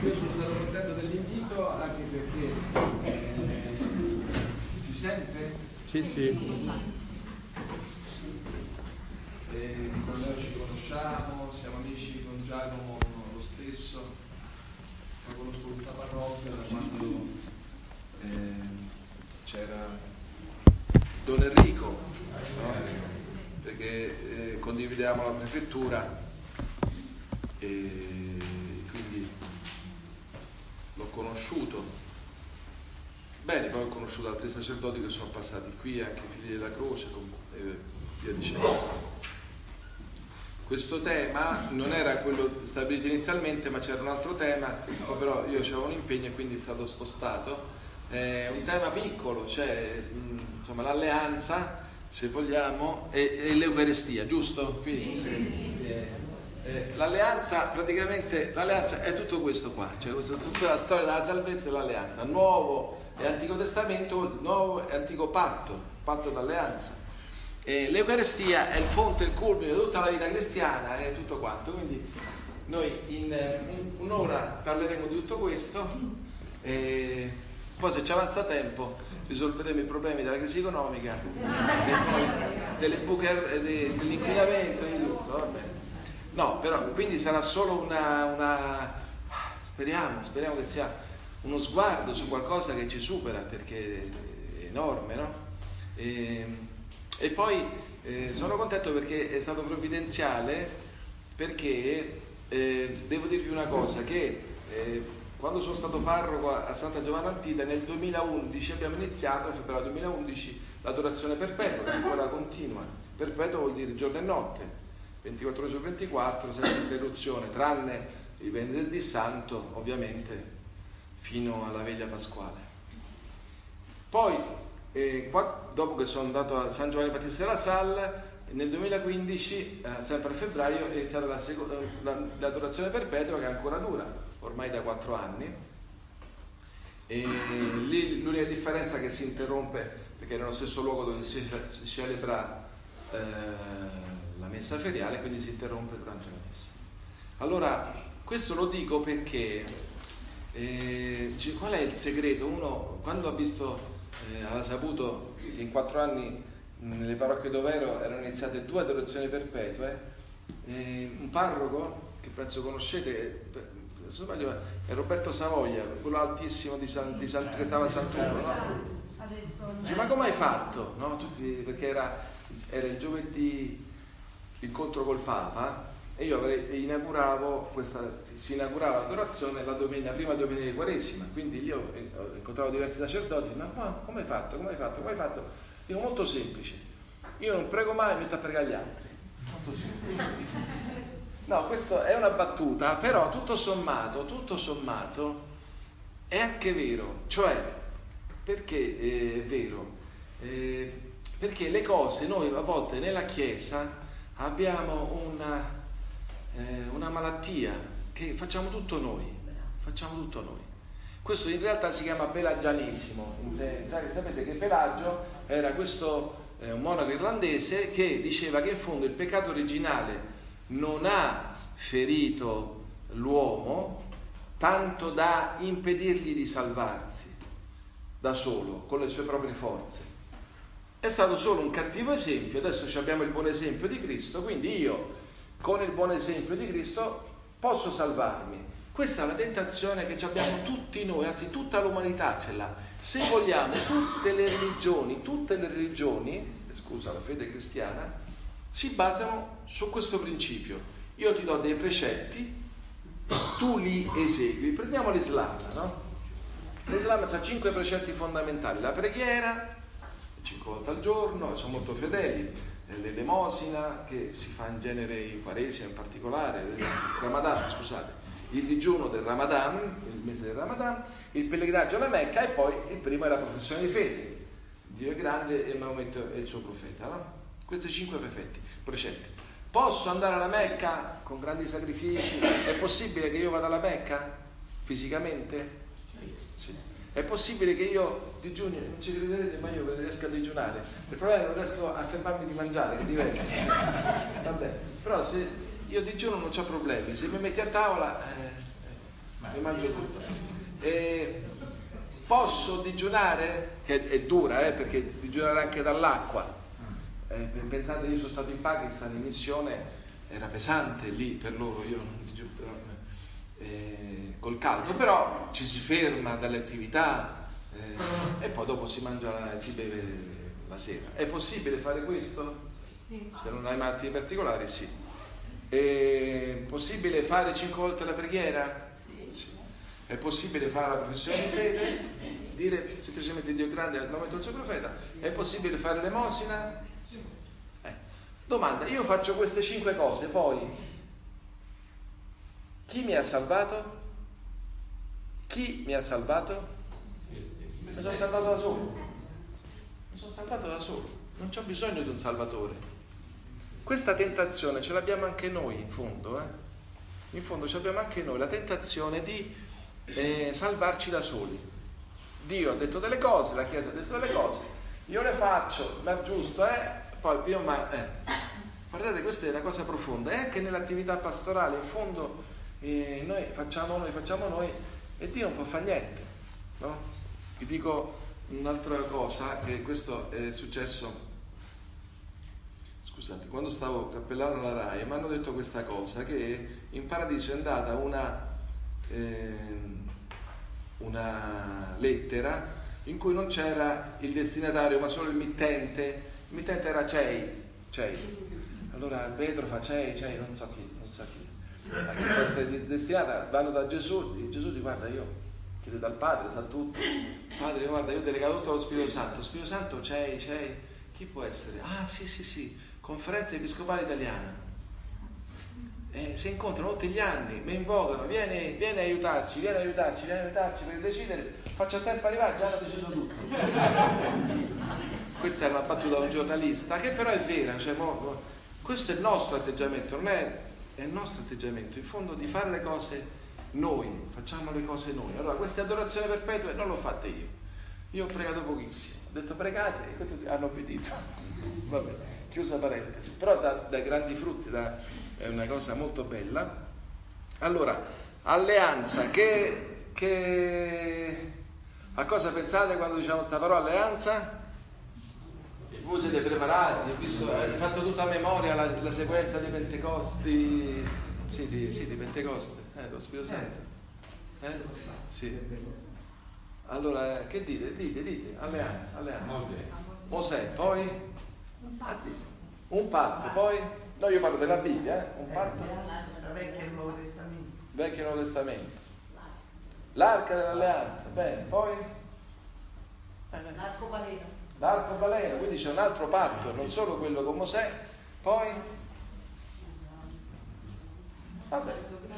Io sono stato contento dell'invito anche perché si sente? Sì. Noi ci conosciamo, siamo amici con Giacomo lo stesso, lo conosco questa parrocchia da quando c'era Don Enrico, no? Perché condividevamo la prefettura e quindi l'ho conosciuto bene, poi ho conosciuto altri sacerdoti che sono passati qui, anche i figli della croce e via dicendo. Questo tema non era quello stabilito inizialmente, ma c'era un altro tema, poi però io avevo un impegno e quindi è stato spostato. Un tema piccolo, cioè insomma l'alleanza, se vogliamo, e l'Eucaristia, giusto? Quindi, l'alleanza, praticamente l'alleanza è tutto questo qua, cioè tutta la storia della salvezza e l'alleanza, Nuovo e Antico Testamento, Nuovo e Antico patto d'alleanza. L'Eucaristia è il fonte, il culmine di tutta la vita cristiana e tutto quanto, quindi noi in un'ora parleremo di tutto questo e poi se ci avanza tempo risolveremo i problemi della crisi economica e poi delle buche, dell'inquinamento e di tutto, va bene. No, però quindi sarà solo speriamo che sia uno sguardo su qualcosa che ci supera, perché è enorme, no? E poi sono contento perché è stato provvidenziale, perché devo dirvi una cosa, che quando sono stato parroco a Santa Giovanna Antida nel 2011 abbiamo iniziato, nel febbraio 2011, l'adorazione perpetua, che ancora continua. Perpetua vuol dire giorno e notte, 24 ore su 24, senza interruzione, tranne il venerdì santo, ovviamente, fino alla veglia pasquale. Poi, dopo che sono andato a San Giovanni Battista della Salle, nel 2015, sempre a febbraio, è iniziata l'adorazione perpetua, che ancora dura, ormai da 4 anni. E lì l'unica differenza è che si interrompe, perché è nello stesso luogo dove si celebra la messa feriale, quindi si interrompe durante la messa. Allora, questo lo dico perché qual è il segreto? Uno, quando ha visto, aveva saputo che in 4 anni nelle parrocchie dove ero erano iniziate 2 adorazioni perpetue, un parroco che penso conoscete, se non sbaglio è Roberto Savoia, quello altissimo che stava a Sant'Uno, no? Dice, ma come hai fatto? No? Tutti, perché era il giovedì l'incontro col Papa e io si inaugurava l'adorazione la prima domenica di Quaresima, quindi io ho incontrato diversi sacerdoti, ma come hai fatto? Dico, molto semplice, io non prego mai, mi metto a pregare gli altri, molto semplice. No, questa è una battuta, però tutto sommato è anche vero, cioè perché è vero? Perché le cose, noi a volte nella Chiesa abbiamo una malattia che facciamo tutto noi. Questo in realtà si chiama pelagianesimo. Sapete che Pelagio era questo un monaco irlandese che diceva che in fondo il peccato originale non ha ferito l'uomo tanto da impedirgli di salvarsi da solo, con le sue proprie forze. È stato solo un cattivo esempio. Adesso abbiamo il buon esempio di Cristo, quindi io con il buon esempio di Cristo posso salvarmi. Questa è la tentazione che abbiamo tutti noi, anzi tutta l'umanità ce l'ha. Se vogliamo, tutte le religioni, scusa, la fede cristiana, si basano su questo principio. Io ti do dei precetti, tu li esegui. Prendiamo l'Islam, no? L'Islam ha 5 precetti fondamentali: la preghiera 5 volte al giorno, sono molto fedeli, l'elemosina che si fa in genere in Quaresima, in particolare il Ramadan, il digiuno del Ramadan, il mese del Ramadan, il pellegrinaggio alla Mecca, e poi il primo è la professione di fede: Dio è grande e Maometto è il suo profeta, no? Questi 5 precetti. Posso andare alla Mecca con grandi sacrifici? È possibile che io vada alla Mecca fisicamente? Sì. È possibile che io digiuni? Non ci crederete, ma io riesco a digiunare. Il problema è che non riesco a fermarmi di mangiare, che è diverso. Vabbè, però se io digiuno non c'ho problemi, se mi metti a tavola mi mangio tutto. Posso digiunare? Che è dura, perché digiunare anche dall'acqua. Pensate, io sono stato in Pakistan in missione, era pesante lì per loro, io non digiuno, col caldo, però ci si ferma dalle attività e poi dopo si mangia, si beve la sera. È possibile fare questo? Se non hai malattie particolari, sì. È possibile fare 5 volte la preghiera? Sì. È possibile fare la professione di fede? Dire semplicemente Dio grande al nome del suo profeta? È possibile fare l'emosina? Sì. Domanda, io faccio queste 5 cose, poi chi mi ha salvato? Chi mi ha salvato? Mi sono salvato da solo. Mi sono salvato da solo. Non c'ho bisogno di un salvatore. Questa tentazione ce l'abbiamo anche noi in fondo. In fondo ce l'abbiamo anche noi, la tentazione di salvarci da soli. Dio ha detto delle cose, la Chiesa ha detto delle cose, io le faccio, ma è giusto, poi io guardate, questa è una cosa profonda, anche nell'attività pastorale, in fondo noi facciamo noi e Dio non può fare niente, no? Vi dico un'altra cosa, che questo è successo, scusate, quando stavo cappellando alla RAI mi hanno detto questa cosa, che in paradiso è andata una lettera in cui non c'era il destinatario ma solo il mittente era CEI. Allora Pedro fa CEI, non so chi a chi questa è destinata, vanno da Gesù e Gesù dice guarda, io chiede dal Padre, sa tutto, Padre guarda, io ho delegato tutto allo Spirito Santo, CEI, chi può essere? Sì, Conferenza Episcopale Italiana, si incontrano tutti gli anni, mi invocano, vieni a aiutarci per decidere, faccio a tempo arrivare, già hanno deciso tutto. Questa è una battuta da un giornalista, che però è vera, questo è il nostro atteggiamento, non è il nostro atteggiamento, in fondo, di fare le cose noi, facciamo le cose noi. Allora queste adorazioni perpetue non l'ho fatte io ho pregato pochissimo, ho detto pregate e tutti hanno obbedito, vabbè, chiusa parentesi, però dà grandi frutti, è una cosa molto bella. Allora, alleanza, a cosa pensate quando diciamo questa parola alleanza? Voi siete preparati, hai fatto tutta a memoria la sequenza dei Pentecosti, di Pentecoste, lo Spirito Santo, sì. Allora, che dite, alleanza. Mosè, poi un patto, poi no, io parlo della Bibbia, un patto, Vecchio e Nuovo Testamento. Vecchio e Nuovo Testamento, l'arca dell'alleanza, bene, poi l'arcobaleno, quindi c'è un altro patto, non solo quello con Mosè, poi vabbè,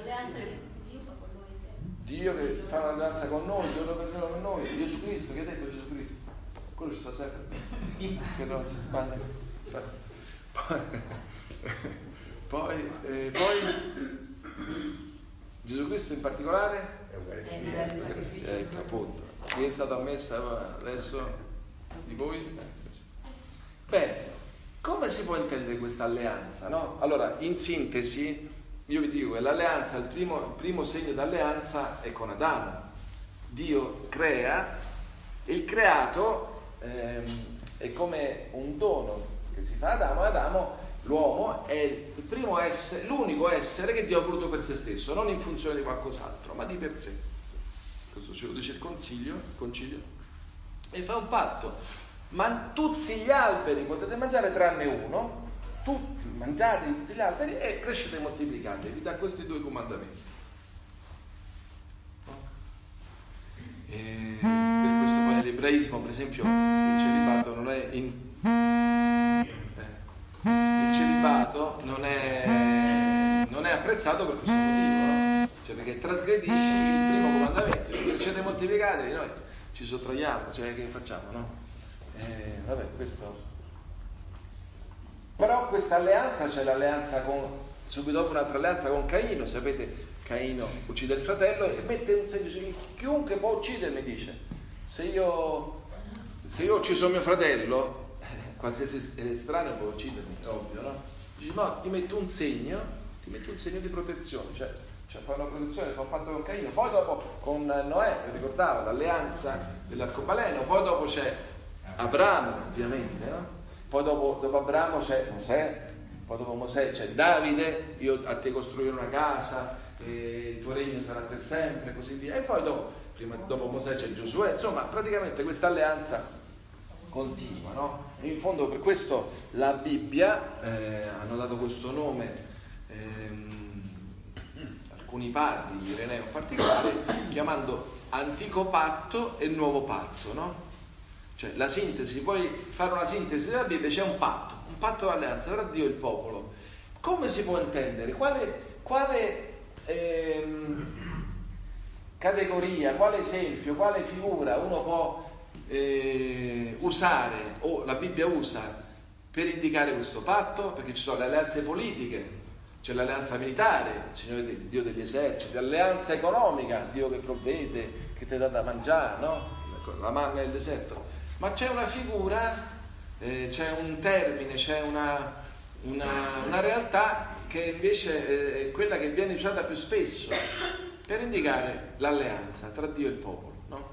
Dio che fa un'alleanza con noi, giorno per giorno con noi, Gesù Cristo, che ha detto Gesù Cristo? Quello ci sta sempre, che non ci sbaglia. Poi Gesù Cristo in particolare? Ecco, appunto. Chi è stato ammessa adesso di voi? Bene, come si può intendere questa alleanza, no? Allora, in sintesi, io vi dico che l'alleanza, il primo segno d'alleanza è con Adamo. Dio crea, il creato è come un dono che si fa ad Adamo, l'uomo è il primo essere, l'unico essere che Dio ha voluto per se stesso, non in funzione di qualcos'altro, ma di per sé. Questo ce lo dice il concilio, e fa un patto. Ma tutti gli alberi potete mangiare tranne uno, mangiate tutti gli alberi e crescete e moltiplicatevi, da questi 2 comandamenti. Per questo poi nell'ebraismo, per esempio, il celibato non è apprezzato per questo motivo, no? Cioè perché trasgredisci il primo comandamento, crescete e moltiplicatevi, noi ci sottraiamo, cioè che facciamo, no? Vabbè, questo. Però questa alleanza, c'è l'alleanza subito dopo un'altra alleanza con Caino, sapete, Caino uccide il fratello e mette un segno, cioè, chiunque può uccidermi, dice, se io ho ucciso mio fratello, qualsiasi estraneo può uccidermi, è ovvio, no? Dice no, ti metto un segno di protezione, cioè cioè fa una produzione, fa un patto con Caino, poi dopo con Noè, vi ricordavo, l'alleanza dell'arcobaleno, poi dopo c'è Abramo, ovviamente, no? Poi dopo Abramo c'è Mosè, poi dopo Mosè c'è Davide, io a te costruirò una casa, il tuo regno sarà per sempre, così via. E poi dopo Mosè c'è Giosuè, insomma praticamente questa alleanza continua, no? E in fondo per questo la Bibbia, hanno dato questo nome alcuni padri, Ireneo in particolare, chiamando antico patto e nuovo patto, no? Cioè la sintesi, puoi fare una sintesi della Bibbia, c'è un patto d'alleanza tra Dio e il popolo. Come si può intendere? Quale categoria, quale esempio, quale figura uno può usare o la Bibbia usa per indicare questo patto? Perché ci sono le alleanze politiche, c'è l'alleanza militare, il Signore Dio degli eserciti, l'alleanza economica, Dio che provvede, che ti dà da mangiare, no? La manna nel deserto. Ma c'è una figura, c'è un termine, c'è una realtà che invece è quella che viene usata più spesso per indicare l'alleanza tra Dio e il popolo, no?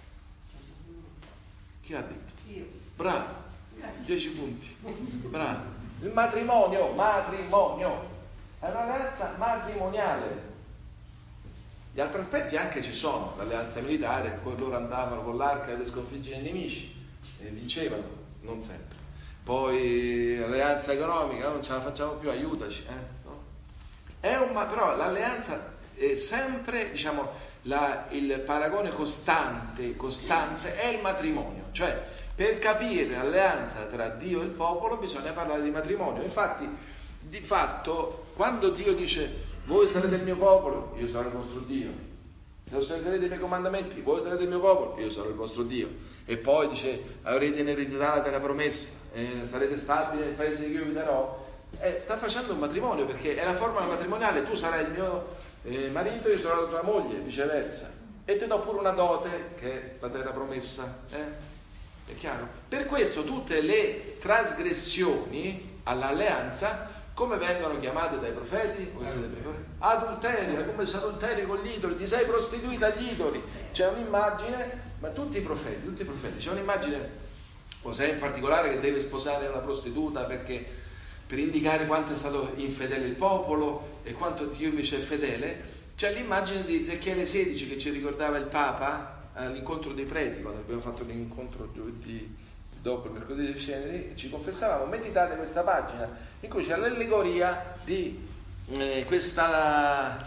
Chi ha detto? Io. Bravo, 10 punti, bravo. Il matrimonio, è un'alleanza matrimoniale. Gli altri aspetti anche ci sono, l'alleanza militare, poi loro andavano con l'arca per sconfiggere i nemici e vincevano, non sempre. Poi l'alleanza economica, non ce la facciamo più, aiutaci, no? Però l'alleanza è sempre, diciamo, il paragone costante è il matrimonio, cioè per capire l'alleanza tra Dio e il popolo bisogna parlare di matrimonio. Infatti, di fatto, quando Dio dice voi sarete il mio popolo, io sarò il vostro Dio, se osserverete i miei comandamenti, voi sarete il mio popolo, io sarò il vostro Dio, e poi dice avrete in eredità la terra promessa, sarete stabili nel paese che io vi darò, sta facendo un matrimonio, perché è la formula matrimoniale, tu sarai il mio marito, io sarò la tua moglie, viceversa, e ti do pure una dote che è la terra promessa, è chiaro? Per questo tutte le trasgressioni all'alleanza come vengono chiamate dai profeti? Adulterio, come se adulteri con gli idoli, ti sei prostituita agli idoli. C'è un'immagine, ma tutti i profeti, c'è un'immagine, Mosè in particolare, che deve sposare una prostituta per indicare quanto è stato infedele il popolo e quanto Dio invece è fedele. C'è l'immagine di Ezechiele 16 che ci ricordava il Papa all'incontro dei preti, quando abbiamo fatto l'incontro giovedì dopo il mercoledì dei ceneri, ci confessavamo, meditate questa pagina in cui c'è l'allegoria di questa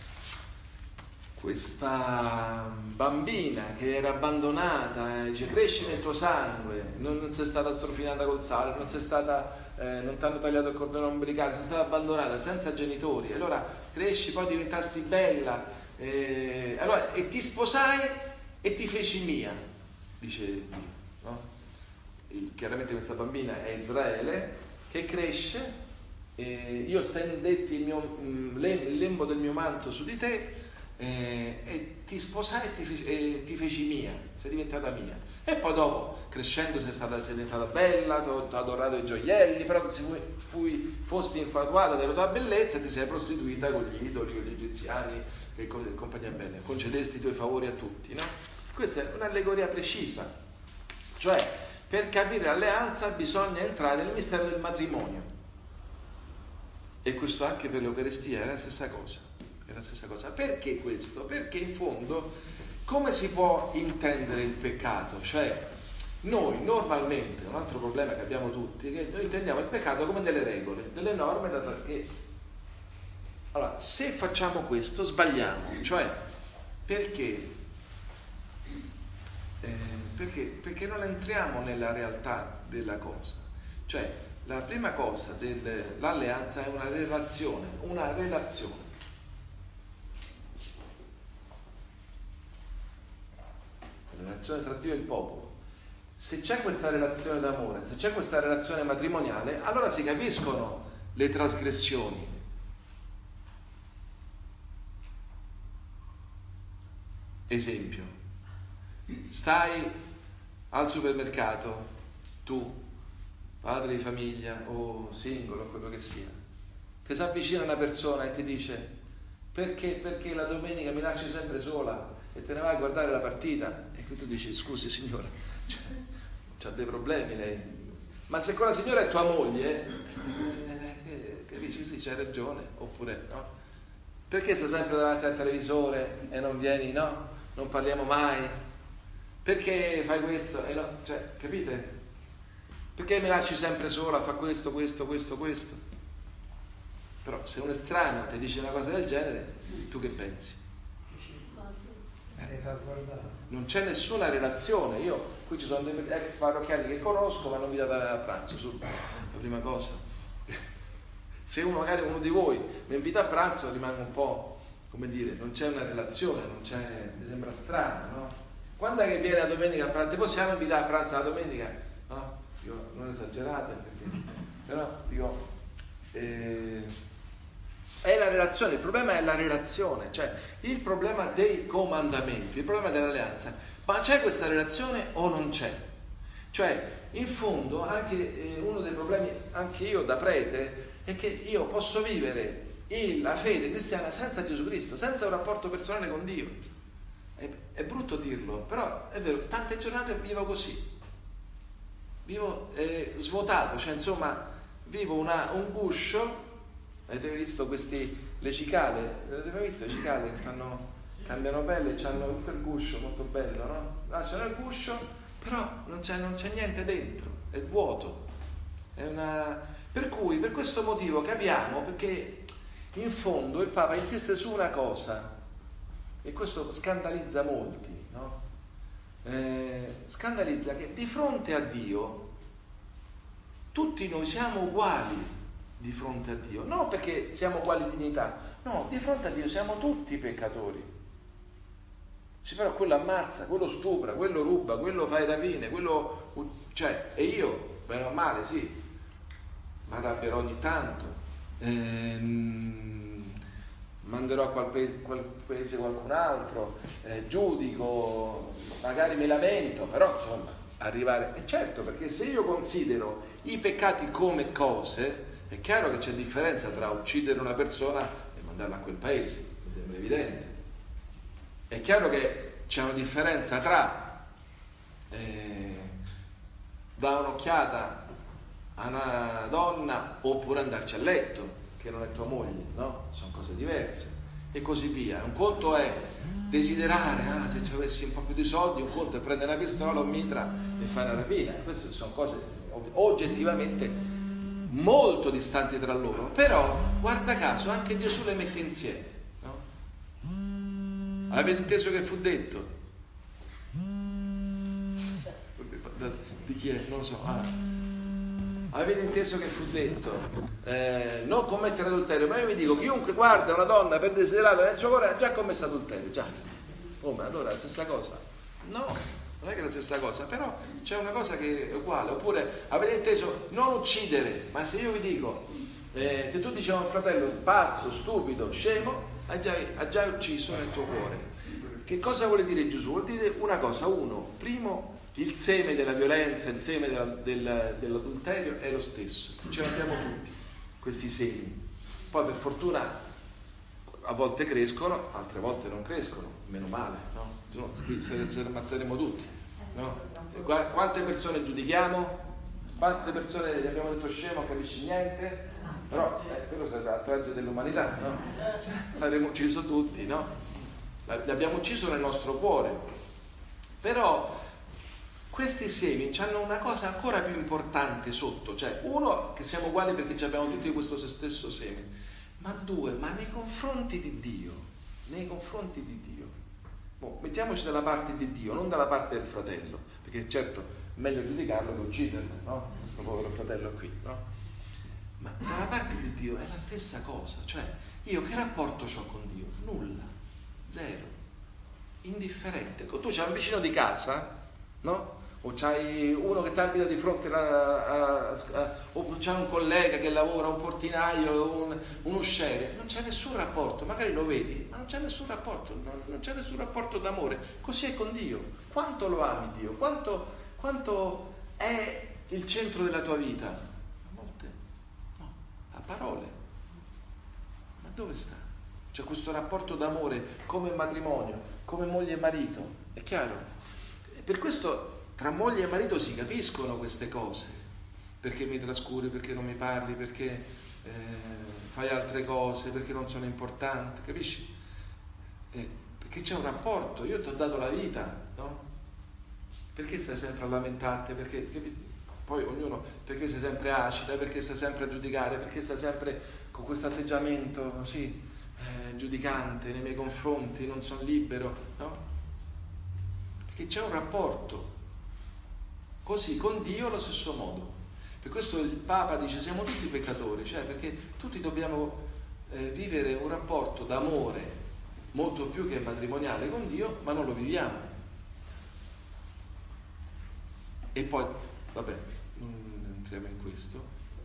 bambina che era abbandonata, dice cresci nel tuo sangue, non sei stata strofinata col sale, non ti hanno tagliato il cordone ombelicale, sei stata abbandonata senza genitori, allora cresci, poi diventasti bella, e ti sposai e ti feci mia, dice Dio, no? Chiaramente questa bambina è Israele che cresce, io stendetti il lembo del mio manto su di te e ti sposai e ti feci mia, sei diventata mia, e poi dopo crescendo sei diventata bella, ti ho adorato i gioielli, però fosti infatuata della tua bellezza e ti sei prostituita con gli idoli, con gli egiziani e compagnia bene, concedesti i tuoi favori a tutti, no? Questa è un'allegoria precisa, cioè per capire l'alleanza bisogna entrare nel mistero del matrimonio, e questo anche per l'Eucaristia è la stessa cosa. Perché questo? Perché in fondo come si può intendere il peccato? Cioè noi normalmente, un altro problema che abbiamo tutti, è che noi intendiamo il peccato come delle regole, delle norme che... Allora, se facciamo questo sbagliamo, cioè perché non entriamo nella realtà della cosa. Cioè la prima cosa dell'alleanza è una relazione. La relazione tra Dio e il popolo. Se c'è questa relazione d'amore, se c'è questa relazione matrimoniale, allora si capiscono le trasgressioni. Esempio, stai al supermercato, tu, padre di famiglia o singolo, quello che sia, ti si avvicina una persona e ti dice Perché la domenica mi lasci sempre sola e te ne vai a guardare la partita? E qui tu dici, scusi signora, c'ha dei problemi lei. Ma se quella signora è tua moglie, capisci? Sì, c'hai ragione, oppure no? Perché stai sempre davanti al televisore e non vieni, no? Non parliamo mai? Perché fai questo? E no? Cioè, capite? Perché mi lasci sempre sola, fa questo? Però se un estraneo ti dice una cosa del genere, tu che pensi? Non c'è nessuna relazione. Qui ci sono dei ex parrocchiani che conosco, ma non mi date a pranzo, la prima cosa. Se magari uno di voi mi invita a pranzo, rimango un po', come dire, non c'è una relazione, mi sembra strano, no? Quando è che viene la domenica a pranzo? Ti possiamo invitare a pranzo la domenica? No? Dico, non esagerate, perché però dico è la relazione. Il problema è la relazione, cioè il problema dei comandamenti, il problema dell'alleanza. Ma c'è questa relazione o non c'è? Cioè, in fondo, anche uno dei problemi, anche io da prete, è che io posso vivere la fede cristiana senza Gesù Cristo, senza un rapporto personale con Dio. È brutto dirlo, però è vero, tante giornate vivo così. Vivo svuotato, cioè insomma, vivo un guscio. Avete visto le cicale? Avete mai visto le cicale che cambiano pelle e hanno tutto il guscio molto bello, no? Lasciano il guscio, però non c'è niente dentro, è vuoto. Per cui, per questo motivo capiamo, perché in fondo il Papa insiste su una cosa, e questo scandalizza molti, no? Scandalizza che di fronte a Dio tutti noi siamo uguali. Di fronte a Dio, non perché siamo uguali in dignità, no, di fronte a Dio siamo tutti peccatori. Sì, però quello ammazza, quello stupra, quello ruba, quello fa i rapine, e io, bene o male, sì, ma arrabbierò ogni tanto, manderò a quel paese qualcun altro, giudico, magari mi lamento, però insomma arrivare. E certo, perché se io considero i peccati come cose, è chiaro che c'è differenza tra uccidere una persona e mandarla a quel paese, mi sembra evidente. È chiaro che c'è una differenza tra dare un'occhiata a una donna oppure andarci a letto, che non è tua moglie, no? Sono cose diverse. E così via. Un conto è desiderare, se ci avessi un po' più di soldi, un conto è prendere una pistola o un mitra e fare una rapina. Queste sono cose oggettivamente molto distanti tra loro, però guarda caso anche Gesù le mette insieme, no? Avete inteso che fu detto? Di chi è? Non lo so. Avete inteso che fu detto non commettere adulterio, ma io vi dico, chiunque guarda una donna per desiderarla nel suo cuore ha già commesso adulterio, già. Ma allora è la stessa cosa? No, non è che è la stessa cosa, però c'è una cosa che è uguale. Oppure avete inteso non uccidere, ma se io vi dico se tu dici a un fratello pazzo, stupido, scemo, ha già ucciso nel tuo cuore. Che cosa vuole dire Gesù? Vuol dire una cosa, primo, il seme della violenza, il seme dell'adulterio è lo stesso, ce l'abbiamo tutti questi semi. Poi per fortuna a volte crescono, altre volte non crescono, meno male, no? Qui se ammazzeremo tutti, no? Quante persone giudichiamo? Quante persone gli abbiamo detto scemo, non capisci niente? Però quello sarà la strage dell'umanità, no? L'avremo ucciso tutti, no? L'abbiamo ucciso nel nostro cuore. Però questi semi hanno una cosa ancora più importante sotto, cioè uno, che siamo uguali perché abbiamo tutti questo stesso seme, ma due, ma nei confronti di Dio, mettiamoci dalla parte di Dio, non dalla parte del fratello, perché certo è meglio giudicarlo che ucciderlo, no? Questo povero fratello qui, no? Ma dalla parte di Dio è la stessa cosa, cioè io che rapporto ho con Dio? Nulla, zero, indifferente. Tu c'hai un vicino di casa, no? O c'hai uno che ti abita di fronte o c'hai un collega che lavora, un portinaio, un usciere, non c'è nessun rapporto, magari lo vedi, ma non c'è nessun rapporto, non c'è nessun rapporto d'amore. Così è con Dio. Quanto lo ami Dio? Quanto è il centro della tua vita? A volte no, a parole. Ma dove sta? C'è questo rapporto d'amore come matrimonio, come moglie e marito, è chiaro? E per questo tra moglie e marito si capiscono queste cose, perché mi trascuri, perché non mi parli, perché fai altre cose, perché non sono importante, capisci? Perché c'è un rapporto, io ti ho dato la vita, no? Perché stai sempre a lamentarti? Perché poi ognuno, perché sei sempre acida, perché stai sempre a giudicare, perché stai sempre con questo atteggiamento così giudicante nei miei confronti, non sono libero, no? Perché c'è un rapporto così con Dio allo stesso modo. Per questo il Papa dice siamo tutti peccatori, cioè perché tutti dobbiamo vivere un rapporto d'amore molto più che matrimoniale con Dio, ma non lo viviamo. E poi, vabbè, non entriamo in questo.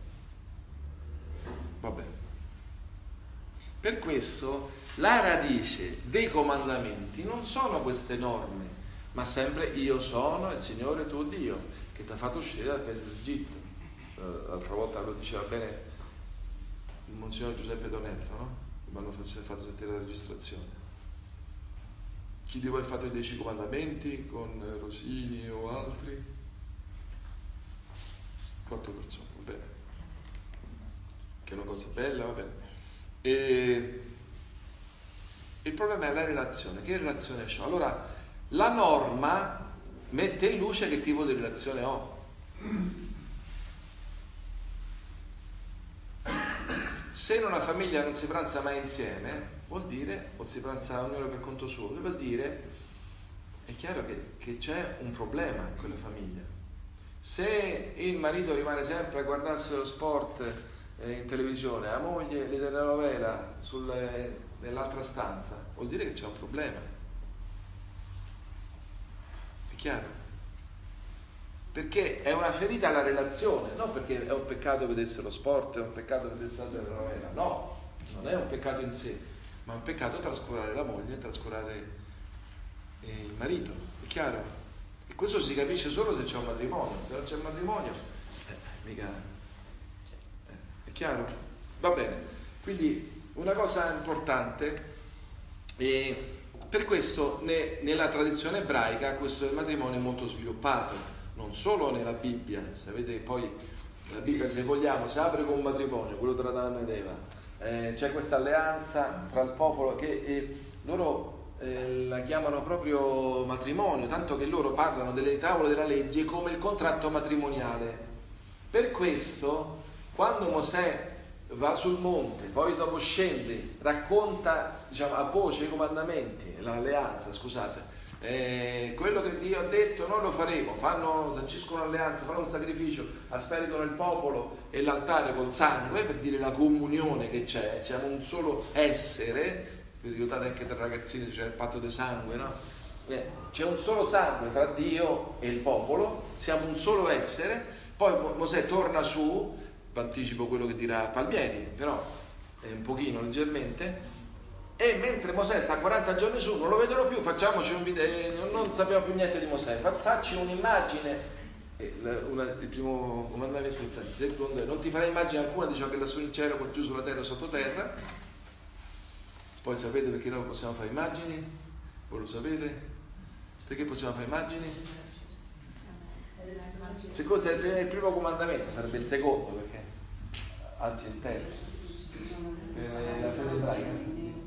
Vabbè. Per questo la radice dei comandamenti non sono queste norme, ma sempre io sono il Signore tuo Dio, che ti ha fatto uscire dal paese d'Egitto. L'altra volta lo diceva bene il Monsignor Giuseppe Donello, no? Mi hanno fatto sentire la registrazione. Chi di voi ha fatto i 10 comandamenti con Rosini o altri? 4 persone, va bene. Che è una cosa bella, va bene. E il problema è la relazione. Che relazione c'ho? Allora, la norma mette in luce che tipo di relazione ho. Se in una famiglia non si pranza mai insieme, vuol dire, o si pranza ognuno per conto suo, vuol dire, è chiaro che c'è un problema in quella famiglia. Se il marito rimane sempre a guardarsi lo sport in televisione, la moglie le telenovela nell'altra stanza, vuol dire che c'è un problema. È chiaro? Perché è una ferita alla relazione, non perché è un peccato vedesse lo sport, è un peccato vedesse la telenovela, no, non è un peccato in sé, ma è un peccato trascurare la moglie, trascurare il marito, è chiaro? E questo si capisce solo se c'è un matrimonio, se non c'è un matrimonio, mica, è chiaro? Va bene, quindi una cosa importante, per questo nella tradizione ebraica questo del matrimonio è molto sviluppato. Non solo nella Bibbia, sapete poi la Bibbia, se vogliamo, si apre con un matrimonio, quello tra Adamo ed Eva, c'è questa alleanza tra il popolo che loro la chiamano proprio matrimonio, tanto che loro parlano delle tavole della legge come il contratto matrimoniale. Per questo quando Mosè va sul monte, poi dopo scende, racconta, diciamo, a voce i comandamenti, l'alleanza, scusate, quello che Dio ha detto noi lo faremo, sanciscono l'alleanza, fanno un sacrificio, asperitano il popolo e l'altare col sangue per dire la comunione che c'è, siamo un solo essere. Vi ricordate anche tra ragazzini c'è il patto di sangue, no? C'è un solo sangue tra Dio e il popolo, siamo un solo essere. Poi Mosè torna su, anticipo quello che dirà Palmieri, però un pochino, leggermente. E mentre Mosè sta 40 giorni su, non lo vedono più, facciamoci un video, non sappiamo più niente di Mosè, facci un'immagine, il primo comandamento, il secondo, non ti farai immagine alcuna di ciò che è lassù in cielo, giù sulla terra, sottoterra. Poi sapete perché noi possiamo fare immagini? Voi lo sapete? Perché possiamo fare immagini? Se questo è il primo comandamento, sarebbe il secondo, perché anzi il terzo, la fede ebraica.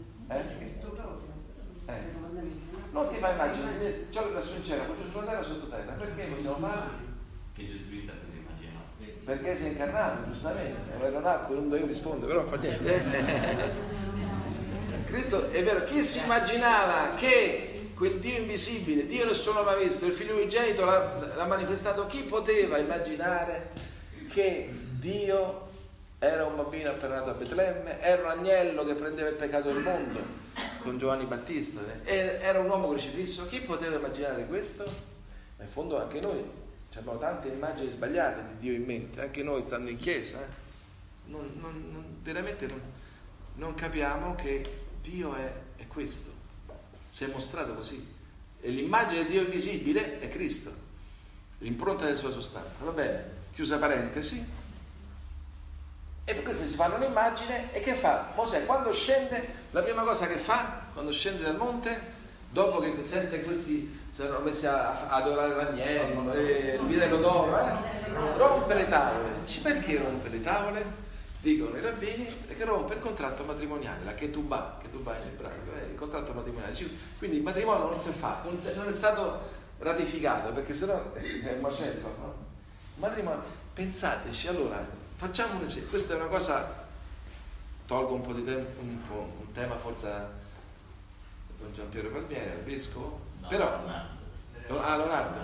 Non ti fai immagine ciò che lassù in cielo, giù sulla terra, sottoterra. Perché possiamo farlo? Che Gesù Cristo ha preso immagine nostra. Perché si è incarnato, giustamente. Leonardo non devo rispondere, però fa niente. Cristo, è vero, chi si immaginava che quel Dio invisibile, Dio nessuno l'ha visto, il figlio unigenito l'ha manifestato, chi poteva immaginare che Dio era un bambino appena nato a Betlemme, era un agnello che prendeva il peccato del mondo con Giovanni Battista, era un uomo crocifisso? Chi poteva immaginare questo? Ma in fondo anche noi abbiamo tante immagini sbagliate di Dio in mente, anche noi stando in chiesa, veramente non capiamo che Dio è questo, si è mostrato così, e l'immagine di Dio invisibile è Cristo, l'impronta della sua sostanza. Va bene, chiusa parentesi. E questi si fanno un'immagine, e che fa? Mosè quando scende, la prima cosa che fa quando scende dal monte, dopo che sente questi si erano messi a adorare l'agnello, il vitello d'oro, rompe le tavole. Perché rompe le tavole? Dicono i rabbini che rompe il contratto matrimoniale, la ketubah in ebraico, il contratto matrimoniale. Quindi il matrimonio non si fa, non è stato ratificato, perché sennò è un macello, no? Matrimonio, pensateci. Allora, facciamo un esempio. Questa è una cosa, tolgo un po' di tempo, un tema forse con Giampiero Palmieri, al vescovo, no, però Leonardo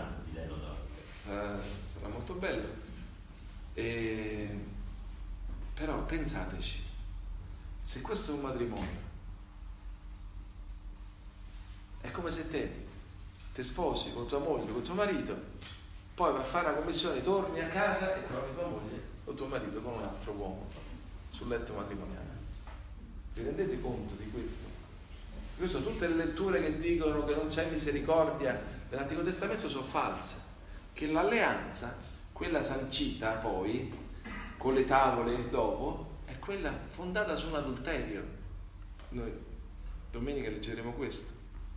sarà molto bello. Però pensateci, se questo è un matrimonio, è come se te sposi con tua moglie, con tuo marito, poi vai a fare la commissione, torni a casa e trovi tua moglie o tuo marito con un altro uomo sul letto matrimoniale. Vi rendete conto di questo? Questo, tutte le letture che dicono che non c'è misericordia nell'Antico Testamento sono false, che l'alleanza, quella sancita poi con le tavole dopo, è quella fondata su un adulterio. Noi domenica leggeremo questo.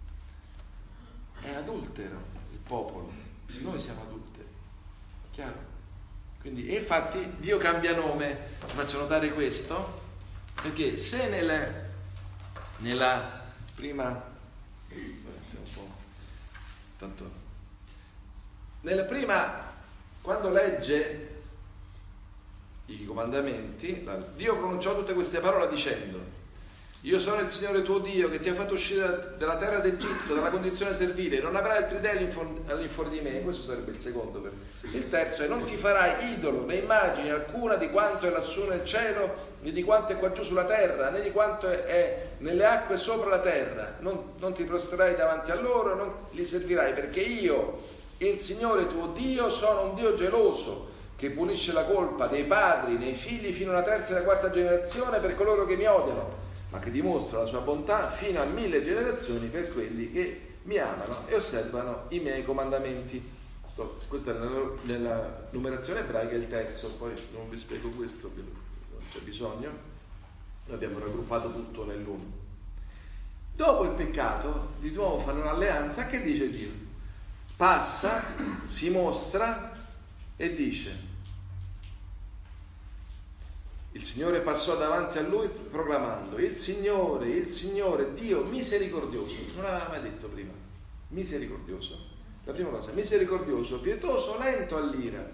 È adultero il popolo, noi siamo adulteri, chiaro? Quindi, e infatti Dio cambia nome. Ti faccio notare questo, perché se nella prima quando legge i comandamenti, Dio pronunciò tutte queste parole dicendo: io sono il Signore tuo Dio che ti ha fatto uscire dalla terra d'Egitto, dalla condizione servile, non avrai altri dei all'infuori di me. Questo sarebbe il secondo. Il terzo è: non ti farai idolo né immagini alcuna di quanto è lassù nel cielo, né di quanto è qua giù sulla terra, né di quanto è nelle acque sopra la terra. Non ti prostrerai davanti a loro, non li servirai, perché io, il Signore tuo Dio, sono un Dio geloso, che punisce la colpa dei padri nei figli fino alla terza e alla quarta generazione per coloro che mi odiano, ma che dimostra la sua bontà fino a 1000 generazioni per quelli che mi amano e osservano i miei comandamenti. Questa è nella numerazione ebraica il terzo, poi non vi spiego questo, non c'è bisogno, noi abbiamo raggruppato tutto nell'uno. Dopo il peccato, di nuovo fanno un'alleanza. Che dice Dio? Passa, si mostra e dice: il Signore passò davanti a lui proclamando: il Signore Dio misericordioso. Non l'aveva mai detto prima. Misericordioso. La prima cosa, misericordioso, pietoso, lento all'ira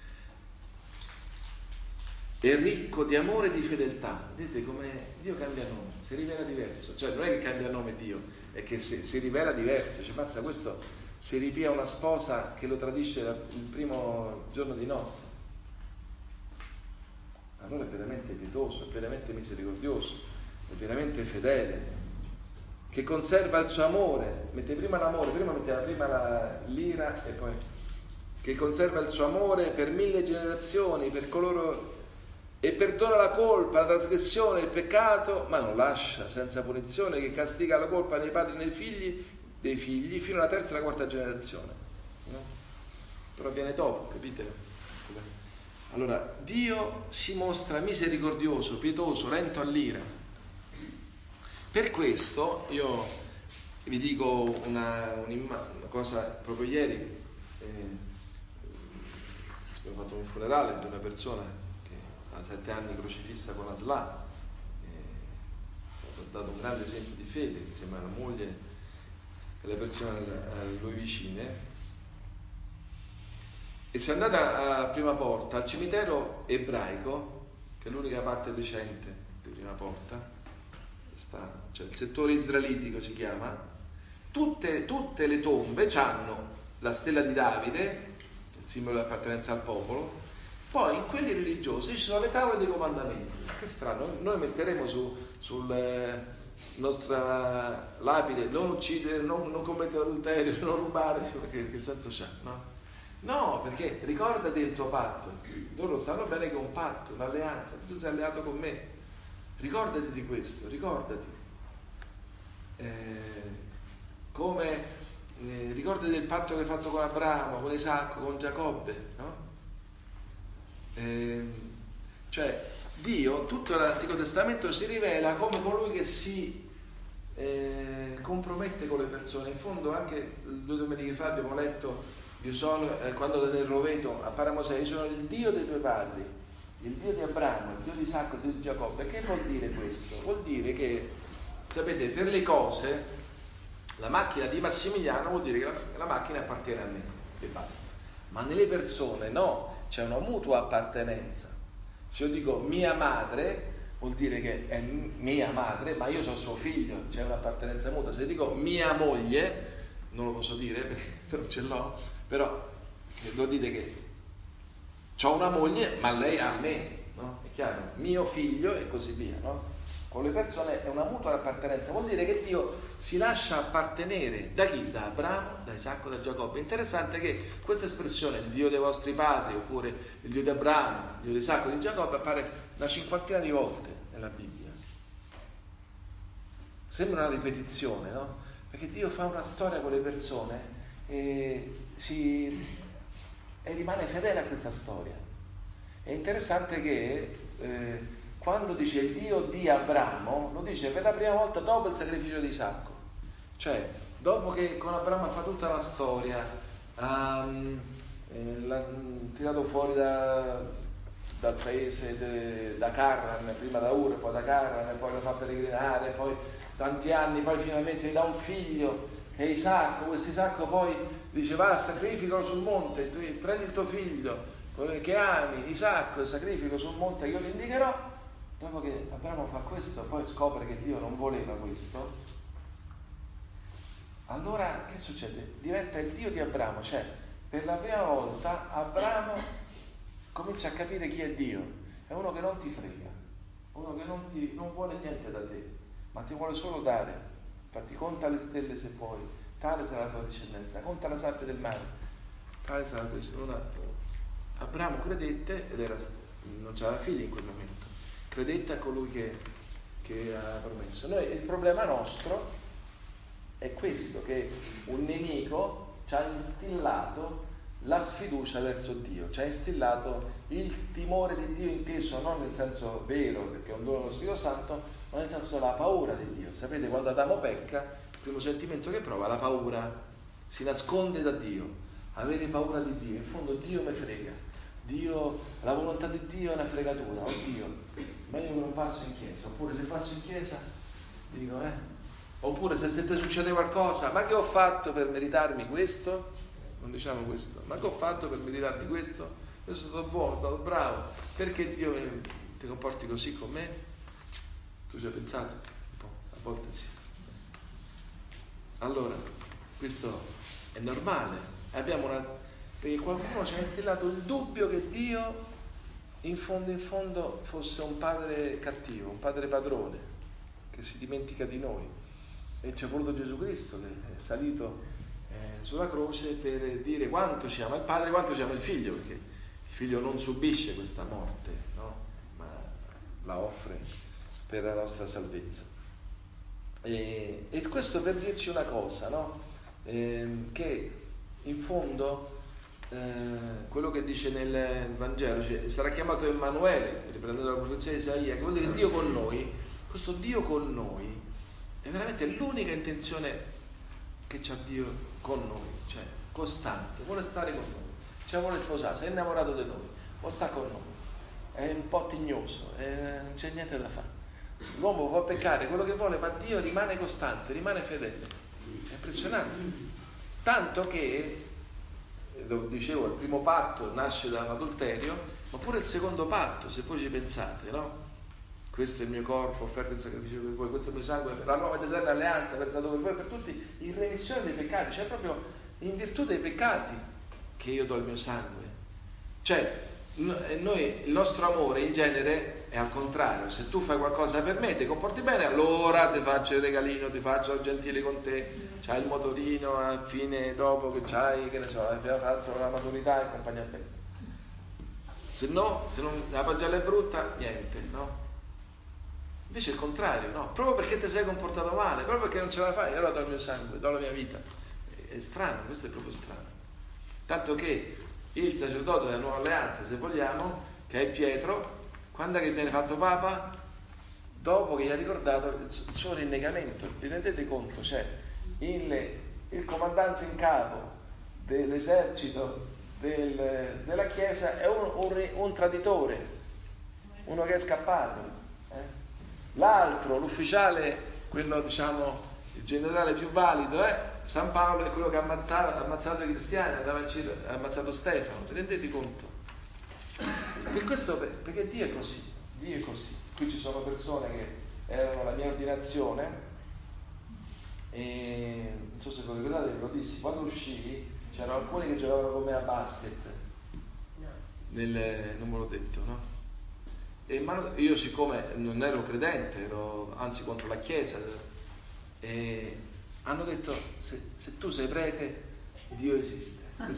e ricco di amore e di fedeltà. Vedete come Dio cambia nome, si rivela diverso. Cioè non è che cambia nome Dio, è che si rivela diverso. Cioè, mazza, questo si ripia una sposa che lo tradisce il primo giorno di nozze. Allora è veramente pietoso, è veramente misericordioso, è veramente fedele, che conserva il suo amore. Mette prima l'amore, metteva prima l'ira, e poi che conserva il suo amore per 1000 generazioni, per coloro, e perdona la colpa, la trasgressione, il peccato, ma non lascia senza punizione, che castiga la colpa nei padri e nei figli dei figli fino alla terza e alla quarta generazione, no? Però viene dopo, capite? Allora Dio si mostra misericordioso, pietoso, lento all'ira. Per questo io vi dico una cosa. Proprio ieri abbiamo fatto un funerale di una persona che sta 7 anni crocifissa con la SLA, ha dato un grande esempio di fede insieme alla moglie e alle persone a lui vicine. E si è andata a Prima Porta, al cimitero ebraico, che è l'unica parte decente di Prima Porta, cioè il settore israelitico si chiama. Tutte le tombe hanno la stella di Davide, il simbolo dell'appartenenza al popolo. Poi in quelli religiosi ci sono le tavole dei comandamenti. Che strano, noi metteremo sul nostra lapide: non uccidere, non commettere adulterio, non rubare. Che senso c'ha? No, perché ricordati del tuo patto. Loro sanno bene che è un patto, un'alleanza. Tu sei alleato con me, ricordati di questo, ricordati. Ricordati del patto che hai fatto con Abramo, con Isacco, con Giacobbe, no? Cioè Dio, tutto l'Antico Testamento si rivela come colui che si compromette con le persone. In fondo anche 2 domeniche fa abbiamo letto, io sono, quando nel roveto appare a Mosè, io sono il Dio dei tuoi padri, il Dio di Abramo, il Dio di Isacco, il Dio di Giacobbe. Che vuol dire questo? Vuol dire che, sapete, per le cose, la macchina di Massimiliano vuol dire che la macchina appartiene a me e basta. Ma nelle persone no, c'è una mutua appartenenza. Se io dico mia madre, vuol dire che è mia madre, ma io sono suo figlio, c'è un'appartenenza mutua. Se dico mia moglie, non lo posso dire perché non ce l'ho, però vuol dire che ho una moglie, ma lei ha me, no? È chiaro? Mio figlio e così via, no? Con le persone è una mutua appartenenza, vuol dire che Dio si lascia appartenere da chi? Da Abramo, da Isacco, da Giacobbe. È interessante che questa espressione, il Dio dei vostri padri, oppure il Dio di Abramo, il Dio di Isacco, di Giacobbe, appare una 50ina di volte nella Bibbia. Sembra una ripetizione, no? Perché Dio fa una storia con le persone e rimane fedele a questa storia. È interessante che quando dice il Dio di Abramo, lo dice per la prima volta dopo il sacrificio di Isacco, cioè dopo che con Abramo fa tutta la storia, l'ha tirato fuori dal paese, da Carran, prima da Ur, poi da Carran, poi lo fa peregrinare, poi tanti anni, poi finalmente gli dà un figlio che è Isacco. Questo Isacco poi dice va, sacrificalo sul monte, tu prendi il tuo figlio che ami, Isacco, e sacrifico sul monte che io ti indicherò. Dopo che Abramo fa questo, poi scopre che Dio non voleva questo, allora che succede? Diventa il Dio di Abramo, cioè per la prima volta Abramo comincia a capire chi è Dio. È uno che non ti frega, uno che non vuole niente da te, ma ti vuole solo dare. Infatti conta le stelle se puoi, tale sarà la tua discendenza, conta la sabbia del mare, tale sarà la tua discendenza. Abramo credette ed non c'aveva figli in quel momento. Credette a colui che ha promesso. Il problema nostro è questo, che un nemico ci ha instillato la sfiducia verso Dio, ci ha instillato il timore di Dio, inteso non nel senso vero, perché è un dono dello Spirito Santo, ma nel senso della paura di Dio. Sapete, quando Adamo pecca, il primo sentimento che prova è la paura, si nasconde da Dio, avere paura di Dio. In fondo Dio mi frega, Dio, la volontà di Dio è una fregatura, oddio, meglio che non passo in chiesa, oppure se passo in chiesa dico oppure se succede qualcosa, ma che ho fatto per meritarmi questo? Non diciamo questo, ma che ho fatto per meritarmi questo? Io sono stato buono, sono stato bravo, perché Dio ti comporti così con me? Tu ci hai pensato? Un po', a volte sì. Allora, questo è normale, perché qualcuno ci ha instillato il dubbio che Dio in fondo fosse un padre cattivo, un padre padrone che si dimentica di noi, e ci è voluto Gesù Cristo che è salito sulla croce per dire quanto ci ama il padre, quanto ci ama il figlio, perché il figlio non subisce questa morte, no? Ma la offre per la nostra salvezza. E questo per dirci una cosa, no? Che in fondo quello che dice nel Vangelo, cioè, sarà chiamato Emanuele, riprendendo la profezia di Isaia, che vuol dire Dio con noi. Questo Dio con noi è veramente l'unica intenzione che c'ha Dio con noi, cioè costante, vuole stare con noi, cioè vuole sposarsi, è innamorato di noi, vuole stare con noi, è un po' tignoso, non c'è niente da fare. L'uomo può peccare quello che vuole, ma Dio rimane costante, rimane fedele. È impressionante, tanto che, lo dicevo, il primo patto nasce da un adulterio, ma pure il secondo patto, se voi ci pensate, no? Questo è il mio corpo offerto in sacrificio per voi, questo è il mio sangue, la nuova ed eterna alleanza versato per voi e per tutti, in remissione dei peccati, cioè proprio in virtù dei peccati che io do il mio sangue. Cioè noi, il nostro amore in genere è al contrario: se tu fai qualcosa per me, ti comporti bene, allora ti faccio il regalino, ti faccio il gentile con te, c'hai il motorino a fine, dopo che c'hai, che ne so, hai fatto la maturità e compagnia bene. Se no, se non la pagella è brutta, niente, no? Invece è il contrario, no? Proprio perché ti sei comportato male, proprio perché non ce la fai, allora do il mio sangue, do la mia vita. È strano, questo è proprio strano. Tanto che il sacerdote della nuova alleanza, se vogliamo, che è Pietro, Quando è che viene fatto Papa? Dopo che gli ha ricordato il suo rinnegamento. Vi rendete conto? Cioè, il comandante in capo dell'esercito della Chiesa è un traditore, uno che è scappato. L'altro, l'ufficiale, quello diciamo il generale più valido, San Paolo è quello che ha ammazzato i cristiani, ha ammazzato Stefano. Vi rendete conto? Perché Dio è così, Dio è così. Qui ci sono persone che erano alla mia ordinazione e non so se vi ricordate, ve lo dissi, quando uscii c'erano alcuni che giocavano con me a basket, non me l'ho detto, no? Ma io siccome non ero credente, ero anzi contro la Chiesa, e hanno detto se tu sei prete Dio esiste.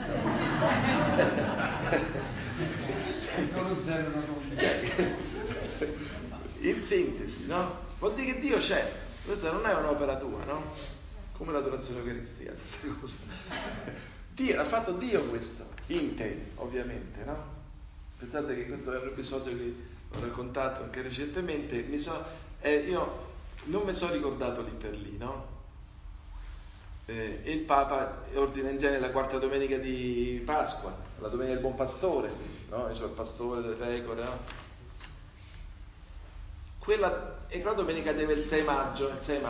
In sintesi, no? Vuol dire che Dio c'è, questa non è un'opera tua, no? Come l'adorazione eucaristica, stessa cosa. Dio, ha fatto Dio questo, in te, ovviamente, no? Pensate che questo è un episodio che ho raccontato anche recentemente, io non mi sono ricordato lì per lì, no? Il Papa ordina in genere la quarta domenica di Pasqua, la domenica del Buon Pastore, no? Io sono il pastore delle pecore, no? Quella domenica deve il 6 maggio.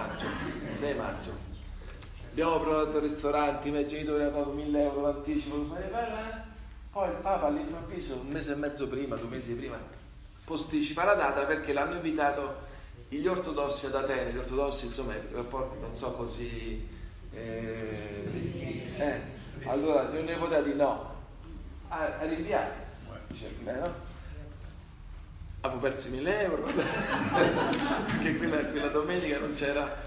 Abbiamo provato ristoranti, i miei genitori hanno dato 1.000 euro d'anticipo, poi il Papa all'improvviso, un mese e mezzo prima, 2 mesi prima, posticipa la data perché l'hanno invitato gli ortodossi ad Atene. Gli ortodossi, insomma, i rapporti non so così, allora non ne poteva dire no, a rinviare, dice, no? Avevo perso 1.000 euro perché quella domenica non c'era,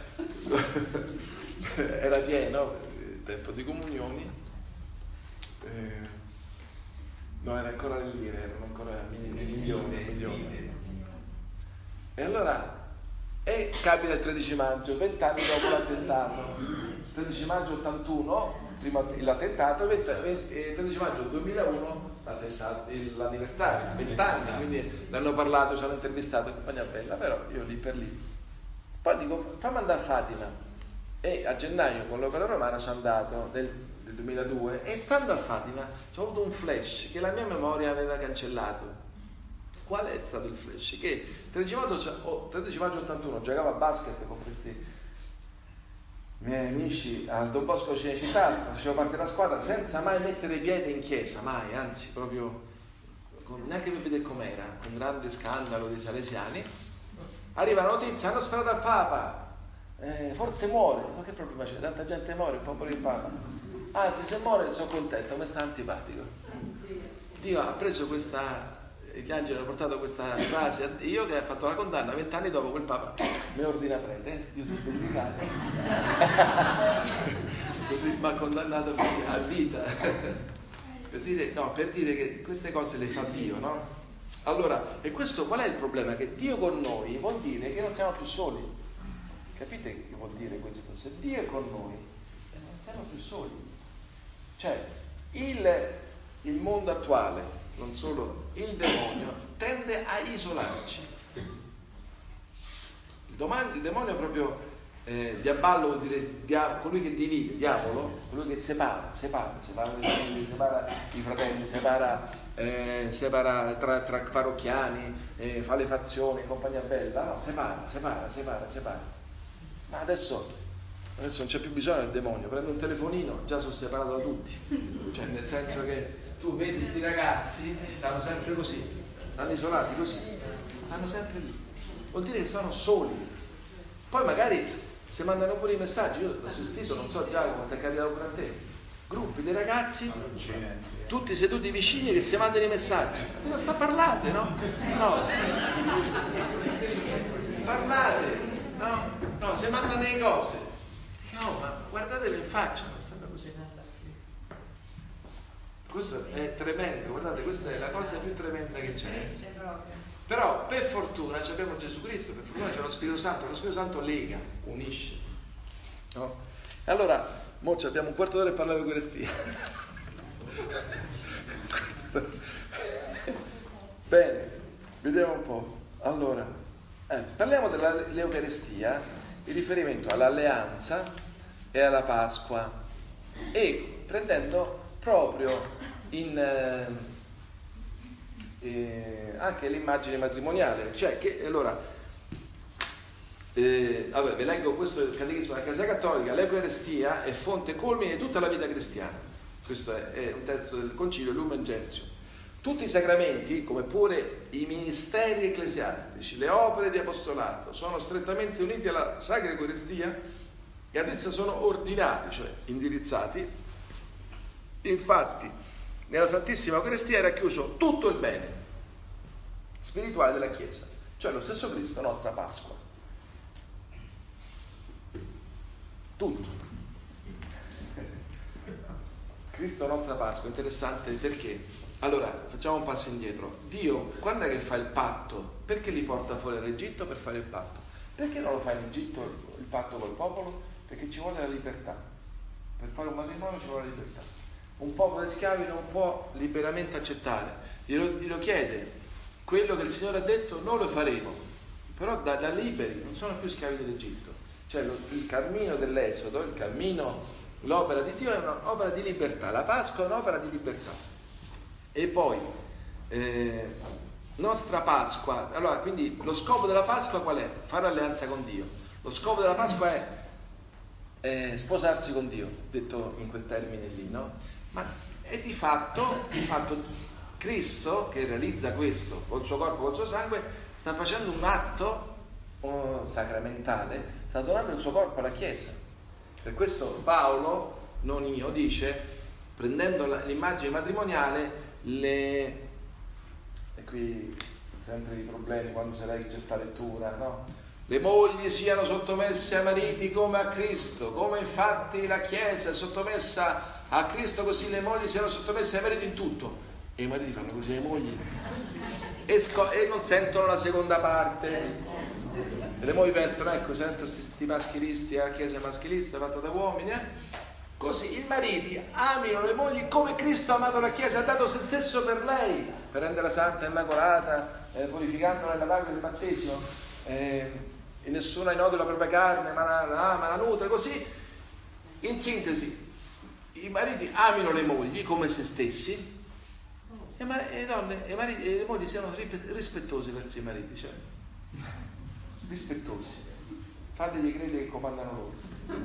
era pieno il tempo di comunioni, no, era ancora le lire, erano ancora milioni. E allora capita il 13 maggio, 20 anni dopo l'attentato, 13 maggio 81 prima l'attentato, 13 maggio 2001 l'anniversario, 20 anni, quindi l'hanno parlato, ci hanno intervistato, compagnia bella, però io lì per lì. Poi dico, fammi andare a Fatima, e a gennaio con l'Opera Romana sono andato del 2002 e stando a Fatima ho avuto un flash che la mia memoria aveva cancellato. Qual è stato il flash? Che 13 maggio 81 giocavo a basket con questi miei amici al Don Bosco Cinecittà, facevo parte della squadra senza mai mettere piede in chiesa, mai, anzi proprio neanche per vedere com'era, con grande scandalo dei salesiani. Arriva la notizia, hanno sparato al Papa, forse muore. Ma che problema c'è? Tanta gente muore, il popolo del Papa. Anzi, se muore sono contento, mi sta antipatico. Dio ha preso questa, gli angeli hanno portato questa frase, io che ho fatto la condanna 20 anni dopo, quel Papa mi ordina prete, io sono benedicato, così mi ha condannato a vita. per dire che queste cose le fa Dio, no? Allora, e questo qual è il problema? Che Dio con noi vuol dire che non siamo più soli. Capite che vuol dire questo? Se Dio è con noi, non siamo più soli. Cioè, il mondo attuale, non solo il demonio, tende a isolarci. Il demonio proprio, diaballo vuol dire colui che divide, diavolo, colui che separa le figlie, separa i fratelli, separa tra parrocchiani, fa le fazioni, compagnia bella, no, separa. Ma adesso non c'è più bisogno del demonio, prendo un telefonino, già sono separato da tutti, cioè nel senso che tu vedi sti ragazzi, stanno sempre così, stanno isolati così, stanno sempre lì, vuol dire che sono soli. Poi magari si mandano pure i messaggi, io ho assistito, non so già quanto è capitato pure a te, gruppi di ragazzi tutti seduti vicini che si mandano i messaggi. Ma sta parlate, no? No, parlate, no, si mandano le cose, no, ma guardatele in faccia, questo è tremendo, guardate, questa è la cosa più tremenda che c'è. Però per fortuna abbiamo Gesù Cristo, per fortuna c'è lo Spirito Santo lega, unisce, no? E allora mo abbiamo un quarto d'ora per parlare di Eucaristia. Bene, Vediamo un po'. Allora, parliamo dell'Eucaristia in riferimento all'alleanza e alla Pasqua, e prendendo proprio anche l'immagine matrimoniale, cioè che allora vabbè, vi leggo questo del Catechismo della Chiesa Cattolica: l'Eucaristia è fonte culmine di tutta la vita cristiana. Questo è un testo del Concilio Lumen Gentium. Tutti i sacramenti, come pure i ministeri ecclesiastici, le opere di apostolato, sono strettamente uniti alla Sacra Eucaristia e ad essa sono ordinati, cioè indirizzati. Infatti, nella Santissima Eucaristia è racchiuso tutto il bene spirituale della Chiesa, cioè lo stesso Cristo, nostra Pasqua. Tutto. Cristo, nostra Pasqua, interessante perché? Allora, facciamo un passo indietro. Dio, quando è che fa il patto? Perché li porta fuori dall'Egitto? Per fare il patto. Perché non lo fa in Egitto il patto col popolo? Perché ci vuole la libertà. Per fare un matrimonio ci vuole la libertà. Un popolo di schiavi non può liberamente accettare. Glielo chiede. Quello che il Signore ha detto non lo faremo. Però da liberi, non sono più schiavi dell'Egitto. Cioè il cammino dell'Esodo, l'opera di Dio è un'opera di libertà. La Pasqua è un'opera di libertà. E poi nostra Pasqua, allora quindi lo scopo della Pasqua qual è? Fare alleanza con Dio. Lo scopo della Pasqua è sposarsi con Dio, detto in quel termine lì, no? Ma è di fatto Cristo, che realizza questo col suo corpo, col suo sangue, sta facendo un atto sacramentale, sta donando il suo corpo alla Chiesa. Per questo Paolo, non io, dice, prendendo l'immagine matrimoniale, e qui sempre i problemi quando si legge questa lettura, no? Le mogli siano sottomesse ai mariti come a Cristo, come infatti la Chiesa è sottomessa a Cristo, così le mogli siano sottomesse ai mariti in tutto. E i mariti fanno così ai mogli e non sentono la seconda parte. E le mogli pensano, ecco, sento questi maschilisti, la Chiesa è maschilista, fatta da uomini, Così i mariti amino le mogli come Cristo ha amato la Chiesa, ha dato se stesso per lei, per renderla santa e immacolata, purificandola nella lacrime del battesimo, e nessuna inode la propria carne, ma la nutre. Così, in sintesi, i mariti amino le mogli come se stessi, e le mogli siano rispettosi verso i mariti, cioè rispettosi, fategli credere che comandano loro.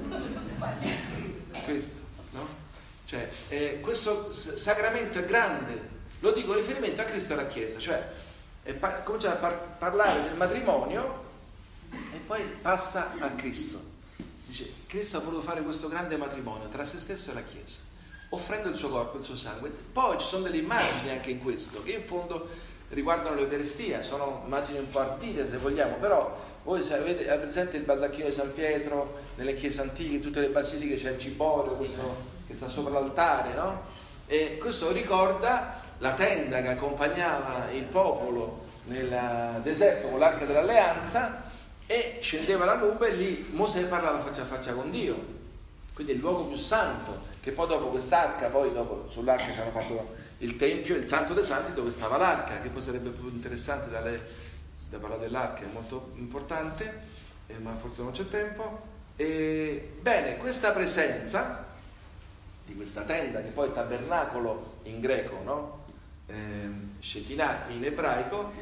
Questo, no? Cioè, questo sacramento è grande, lo dico in riferimento a Cristo e alla Chiesa, cioè comincia a parlare del matrimonio e poi passa a Cristo. Dice, Cristo ha voluto fare questo grande matrimonio tra se stesso e la Chiesa, offrendo il suo corpo e il suo sangue. Poi ci sono delle immagini anche in questo, che in fondo riguardano l'Eucaristia, sono immagini un po' artite se vogliamo, però voi avete presente il baldacchino di San Pietro nelle chiese antiche, in tutte le basiliche c'è il ciborio, questo che sta sopra l'altare, no? E questo ricorda la tenda che accompagnava il popolo nel deserto con l'arca dell'alleanza, e scendeva la nube e lì Mosè parlava faccia a faccia con Dio, quindi il luogo più santo, che poi dopo quest'arca, poi dopo sull'arca ci hanno fatto il tempio, il santo dei santi dove stava l'arca, che poi sarebbe più interessante da parlare dell'arca, è molto importante, ma forse non c'è tempo. Bene, questa presenza di questa tenda, che poi è tabernacolo in greco, no? Shekinah in ebraico,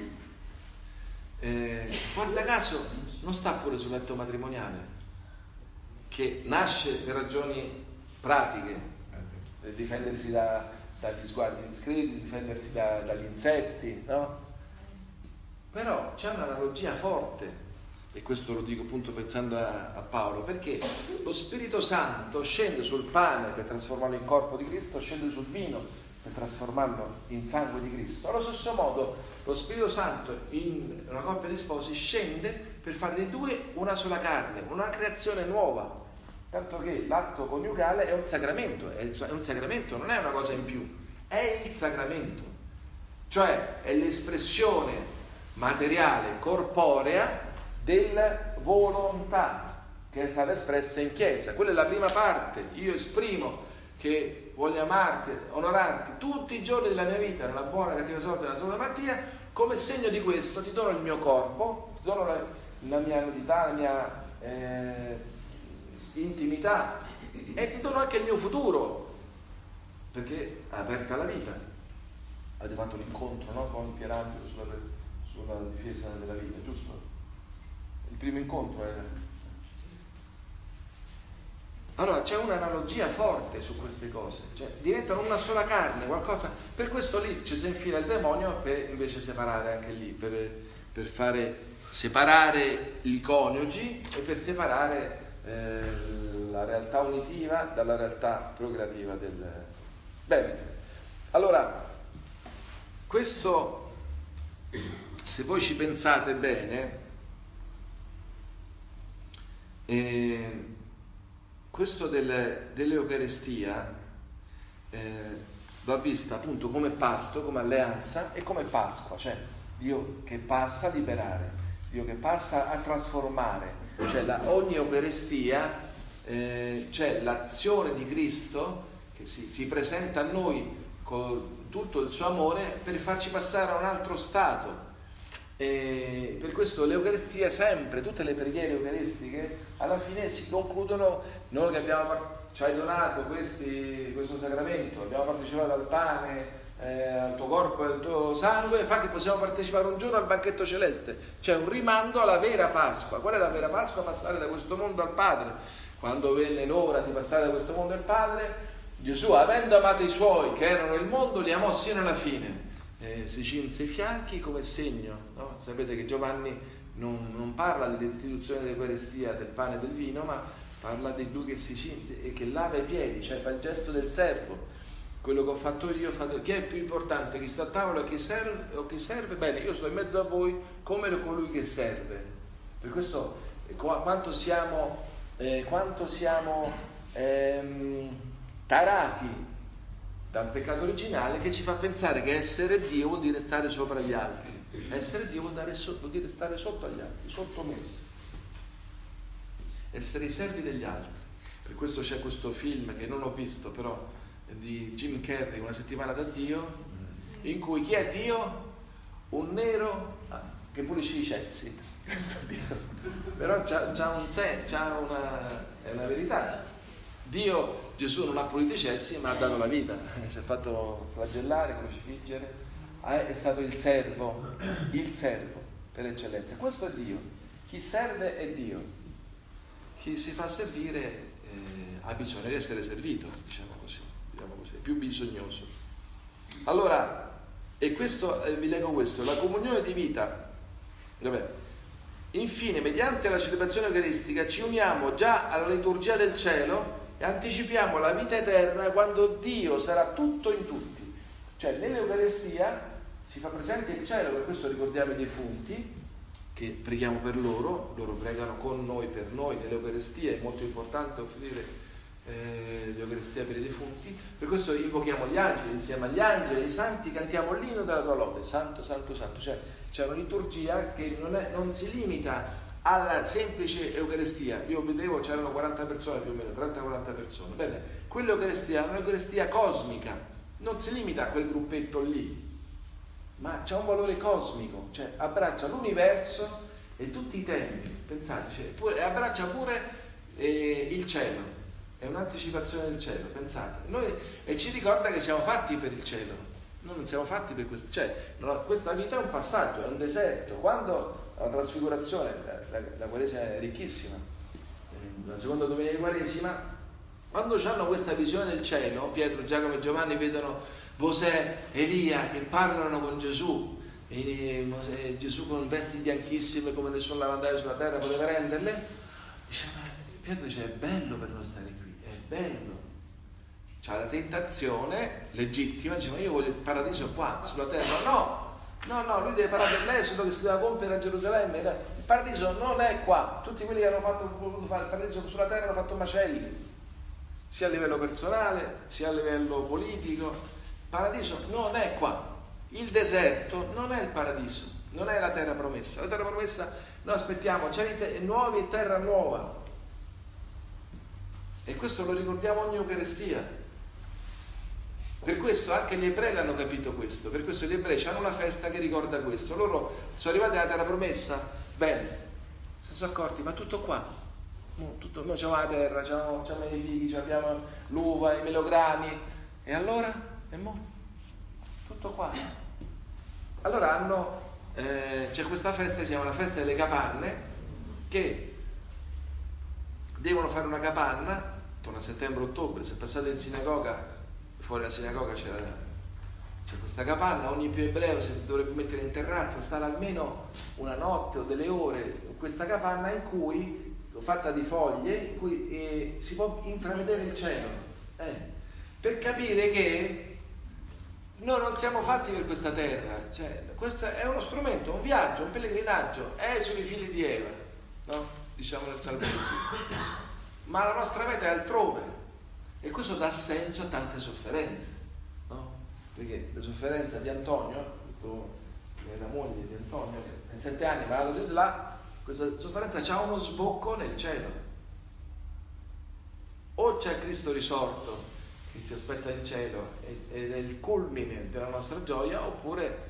guarda caso non sta pure sul letto matrimoniale, che nasce per ragioni pratiche, per difendersi dagli sguardi indiscreti, difendersi dagli insetti, no? Però c'è un'analogia forte, e questo lo dico appunto pensando a Paolo, perché lo Spirito Santo scende sul pane per trasformarlo in corpo di Cristo, scende sul vino per trasformarlo in sangue di Cristo. Allo stesso modo lo Spirito Santo in una coppia di sposi scende per fare dei due una sola carne, una creazione nuova, tanto che l'atto coniugale è un sacramento, non è una cosa in più, è il sacramento, cioè è l'espressione materiale, corporea della volontà che è stata espressa in Chiesa. Quella è la prima parte. Io esprimo che voglio amarti, onorarti tutti i giorni della mia vita, nella buona, cattiva sorte, nella sola malattia, come segno di questo ti dono il mio corpo, ti dono la mia nudità, la mia intimità, e ti dono anche il mio futuro, perché è aperta la vita. Avete fatto l'incontro, no? Con Pierangelo sulla difesa della vita, giusto? Il primo incontro era. Allora c'è un'analogia forte su queste cose, cioè diventano una sola carne, qualcosa. Per questo lì ci si infila il demonio per invece separare anche lì, per fare separare i coniugi e per separare la realtà unitiva dalla realtà procreativa del. Bene, allora questo, se voi ci pensate bene, questo dell'Eucaristia va vista appunto come patto, come alleanza e come Pasqua, cioè Dio che passa a liberare, Dio che passa a trasformare, cioè ogni Eucaristia c'è l'azione di Cristo che si presenta a noi con tutto il suo amore per farci passare a un altro stato. E per questo l'Eucaristia sempre, tutte le preghiere eucaristiche alla fine si concludono: noi che ci hai donato questo sacramento, abbiamo partecipato al pane, al tuo corpo e al tuo sangue, fa che possiamo partecipare un giorno al banchetto celeste. C'è un rimando alla vera Pasqua. Qual è la vera Pasqua? Passare da questo mondo al Padre. Quando venne l'ora di passare da questo mondo al Padre, Gesù, avendo amato i suoi che erano nel mondo, li amò sino alla fine. Si cinse i fianchi come segno, no? Sapete che Giovanni non parla dell'istituzione dell'Eucaristia, del pane e del vino, ma parla di lui che si cinse e che lava i piedi, cioè fa il gesto del servo. Quello che ho fatto io, chi è più importante, chi sta a tavola o chi serve? Bene, io sto in mezzo a voi come colui che serve. Per questo quanto siamo tarati dal peccato originale, che ci fa pensare che essere Dio vuol dire stare sopra gli altri. Essere Dio vuol dire stare sotto agli altri, sottomessi, essere i servi degli altri. Per questo c'è questo film che non ho visto, però di Jim Carrey, Una settimana da Dio, in cui chi è Dio? Un nero che pulisce i cessi. Però è una verità. Gesù non ha pulito i cessi, ma ha dato la vita, si è fatto flagellare, crocifiggere, è stato il servo per eccellenza. Questo è Dio. Chi serve è Dio. Chi si fa servire ha bisogno di essere servito, diciamo così, è più bisognoso. Allora, e questo vi leggo questo: la comunione di vita. Infine, mediante la celebrazione eucaristica ci uniamo già alla liturgia del cielo e anticipiamo la vita eterna quando Dio sarà tutto in tutti. Cioè nell'Eucaristia si fa presente il cielo, per questo ricordiamo i defunti, che preghiamo per loro pregano con noi, per noi. Nell'Eucaristia è molto importante offrire l'Eucaristia per i defunti, per questo invochiamo gli angeli, insieme agli angeli e ai santi cantiamo l'inno della tua lode, santo, santo, santo. Cioè c'è una liturgia che non si limita alla semplice Eucaristia. Io vedevo c'erano 40 persone più o meno, 30-40 persone. Bene, quell'Eucaristia è un'Eucaristia cosmica, non si limita a quel gruppetto lì, ma c'è un valore cosmico, cioè abbraccia l'universo e tutti i tempi. Pensate, abbraccia pure il cielo, è un'anticipazione del cielo, pensate. E ci ricorda che siamo fatti per il cielo, noi non siamo fatti per questo, cioè questa vita è un passaggio, è un deserto. Quando la trasfigurazione, la Quaresima è ricchissima, la seconda domenica di Quaresima, quando hanno questa visione del cielo, Pietro, Giacomo e Giovanni vedono Mosè, Elia che parlano con Gesù, e Gesù con vesti bianchissime come nessun lavandaio sulla terra poteva renderle. Pietro dice: è bello per noi stare qui, è bello. C'ha la tentazione legittima, dice: ma io voglio il paradiso qua sulla terra. No, lui deve parlare dell'esodo che si deve compiere a Gerusalemme. Il paradiso non è qua. Tutti quelli che hanno voluto fare il paradiso sulla terra hanno fatto macelli, sia a livello personale sia a livello politico. Il paradiso non è qua. Il deserto non è il paradiso, non è la terra promessa. La terra promessa noi aspettiamo cieli nuovi e terra nuova, e questo lo ricordiamo ogni Eucaristia. Per questo anche gli ebrei l'hanno capito questo, per questo gli ebrei hanno una festa che ricorda questo. Loro sono arrivati alla terra promessa, bene, si sono accorti, ma tutto qua, tutto, noi abbiamo la terra, abbiamo i figli, abbiamo l'uva, i melograni, e allora? E mo? Tutto qua. Allora c'è questa festa che si chiama la festa delle capanne, che devono fare una capanna, intorno a settembre-ottobre, se passate in sinagoga, fuori dalla sinagoga c'è questa capanna, ogni più ebreo si dovrebbe mettere in terrazza, stare almeno una notte o delle ore in questa capanna in cui, fatta di foglie, in cui si può intravedere il cielo, per capire che noi non siamo fatti per questa terra, cioè, questo è uno strumento, un viaggio, un pellegrinaggio, è sui figli di Eva, no? Diciamo nel salveggio, ma la nostra meta è altrove, e questo dà senso a tante sofferenze, no? Perché la sofferenza di Antonio, che è la moglie di Antonio, che in 7 anni va allo Islam, questa sofferenza ha uno sbocco nel cielo, o c'è Cristo risorto che ci aspetta in cielo ed è il culmine della nostra gioia, oppure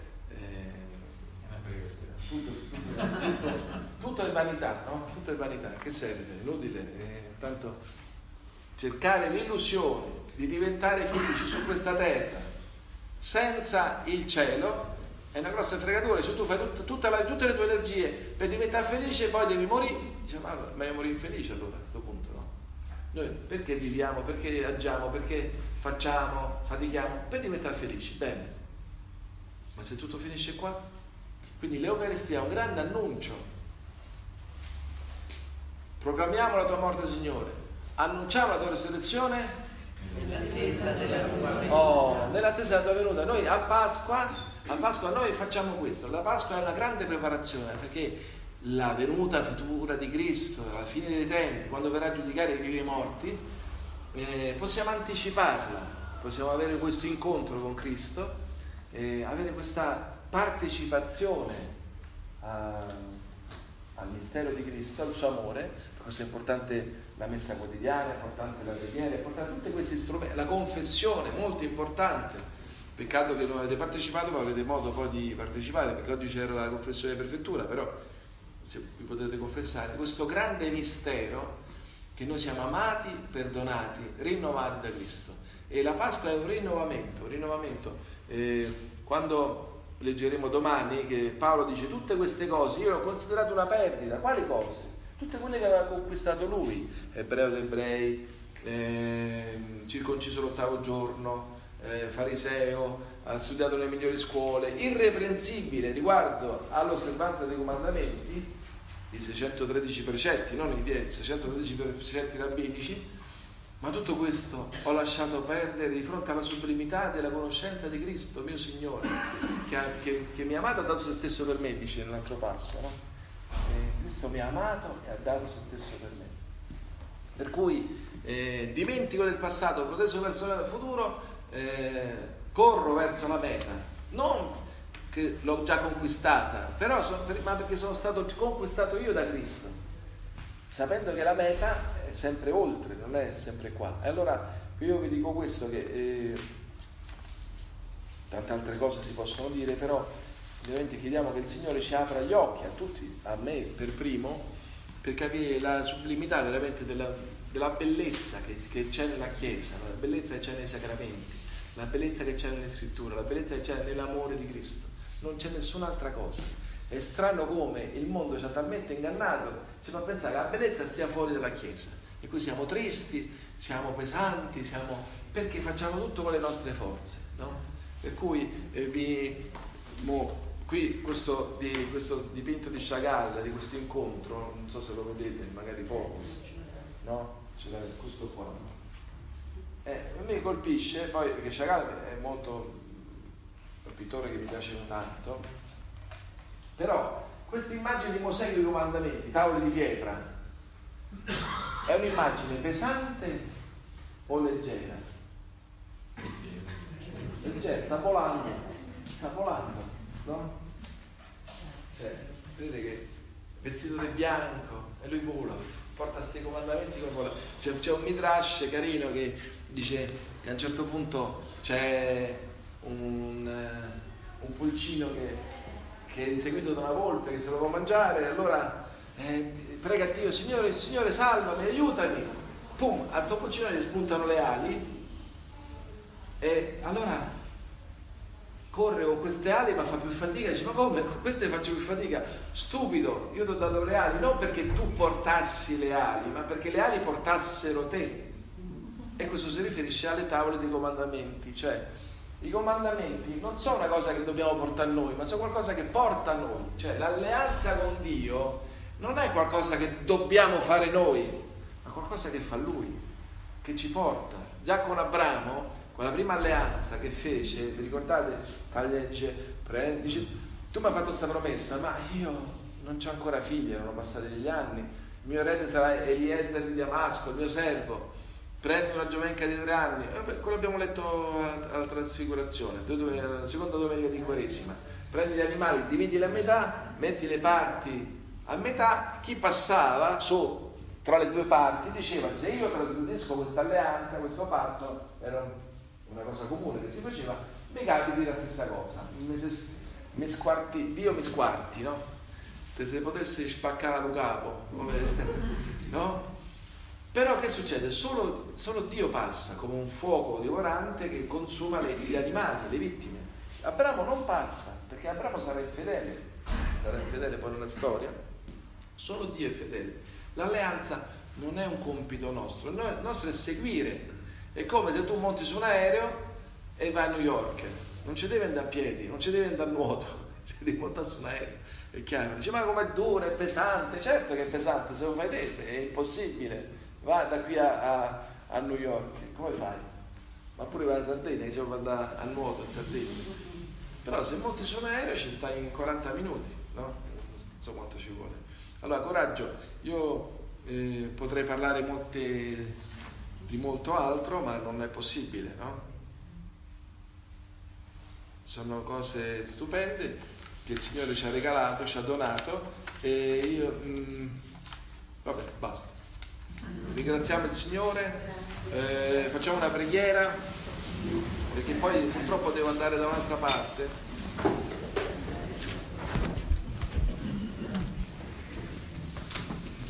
tutto è vanità, no? Tutto è vanità, che serve? Inutile, tanto cercare l'illusione di diventare felici su questa terra senza il cielo è una grossa fregatura. Se tu fai tutte le tue energie per diventare felice e poi devi morire, dice, ma meglio morire infelice allora a questo punto, no? Noi perché viviamo, perché agiamo, perché facciamo, fatichiamo? Per diventare felici, bene, ma se tutto finisce qua? Quindi l'Eucaristia è un grande annuncio. Proclamiamo la tua morte, Signore, annunciamo la tua risurrezione nell'attesa della tua venuta. Nell'attesa della tua venuta. Noi a Pasqua noi facciamo questo. La Pasqua è una grande preparazione, perché la venuta futura di Cristo alla fine dei tempi, quando verrà a giudicare i vivi e i morti, possiamo anticiparla, possiamo avere questo incontro con Cristo, avere questa partecipazione al mistero di Cristo, al suo amore. Per questo è importante la messa quotidiana, è importante la preghiera, è importante tutti questi strumenti, la confessione, molto importante. Peccato che non avete partecipato, ma avrete modo poi di partecipare, perché oggi c'era la confessione di prefettura, però se vi potete confessare questo grande mistero che noi siamo amati, perdonati, rinnovati da Cristo. E la Pasqua è un rinnovamento. Quando leggeremo domani che Paolo dice tutte queste cose io le ho considerate una perdita. Quali cose? Tutte quelle che aveva conquistato lui, ebreo d'ebrei, circonciso l'8° giorno, fariseo, ha studiato nelle migliori scuole, irreprensibile riguardo all'osservanza dei comandamenti, i 613 precetti, non i 10, 613 precetti rabbinici. Ma tutto questo ho lasciato perdere di fronte alla sublimità della conoscenza di Cristo, mio Signore, che mi ha amato e ha dato se stesso per me, dice nell'altro passo, no? Cristo mi ha amato e ha dato se stesso per me. Per cui dimentico del passato, proteso verso il futuro, corro verso la meta, non che l'ho già conquistata, ma perché sono stato conquistato io da Cristo, sapendo che la meta è sempre oltre, non è sempre qua. E allora io vi dico questo, che tante altre cose si possono dire, però ovviamente chiediamo che il Signore ci apra gli occhi, a tutti, a me per primo, per capire la sublimità veramente della bellezza che c'è nella Chiesa, la bellezza che c'è nei sacramenti, la bellezza che c'è nelle scritture, la bellezza che c'è nell'amore di Cristo. Non c'è nessun'altra cosa. È strano come il mondo ci ha talmente ingannato, ci fa pensare che la bellezza stia fuori dalla Chiesa, e qui siamo tristi, siamo pesanti, perché facciamo tutto con le nostre forze, no? Per cui qui questo dipinto di Chagall, di questo incontro, non so se lo vedete, magari poco, no? C'è questo qua, no? Mi colpisce poi, perché Chagall è molto un pittore che mi piace tanto, però questa immagine di Mosè con i comandamenti, tavole di pietra, è un'immagine pesante o leggera? Leggera, sta volando, no? Cioè, vedete che vestito di bianco e lui vola, porta questi comandamenti come vola. C'è un midrash carino che dice e a un certo punto c'è un pulcino che è inseguito da una volpe che se lo può mangiare, allora prega a Dio, Signore salvami, aiutami, pum, a sto pulcino gli spuntano le ali e allora corre con queste ali ma fa più fatica, dice ma come? Con queste faccio più fatica, stupido, io ti ho dato le ali non perché tu portassi le ali ma perché le ali portassero te. E questo si riferisce alle tavole dei comandamenti, cioè i comandamenti non sono una cosa che dobbiamo portare noi, ma sono qualcosa che porta a noi, cioè l'alleanza con Dio non è qualcosa che dobbiamo fare noi, ma qualcosa che fa Lui, che ci porta. Già con Abramo, con la prima alleanza che fece, vi ricordate? Dice, dice, tu mi hai fatto questa promessa, ma io non c'ho ancora figli, erano passati degli anni, il mio erede sarà Eliezer di Damasco, il mio servo. Prendi una giovenca di 3 anni, quello abbiamo letto alla trasfigurazione, la seconda domenica di Quaresima. Prendi gli animali, dividili a metà, metti le parti a metà, chi passava tra le 2 parti diceva se io trasgredisco questa alleanza, questo patto, era una cosa comune che si faceva, mi capiti la stessa cosa, Dio mi squarti, no? Se potessi spaccare un capo, no? Però che succede? Solo Dio passa come un fuoco divorante che consuma gli animali, le vittime. Abramo non passa, perché Abramo sarà infedele poi nella storia. Solo Dio è fedele. L'alleanza non è un compito nostro, il nostro è seguire. È come se tu monti su un aereo e vai a New York. Non ci devi andare a piedi, non ci devi andare a nuoto, ci devi montare su un aereo. È chiaro? Dice ma com'è duro, è pesante. Certo che è pesante, se lo fai te è impossibile. Va da qui a New York, come fai? Ma pure vai a Sardegna, che c'è da andare a nuoto in Sardegna. Però se monti su un aereo ci stai in 40 minuti, no? Non so quanto ci vuole. Allora, coraggio, io potrei parlare di molto altro, ma non è possibile, no? Sono cose stupende che il Signore ci ha regalato, ci ha donato e io... vabbè, basta. Ringraziamo il Signore, facciamo una preghiera perché poi purtroppo devo andare da un'altra parte.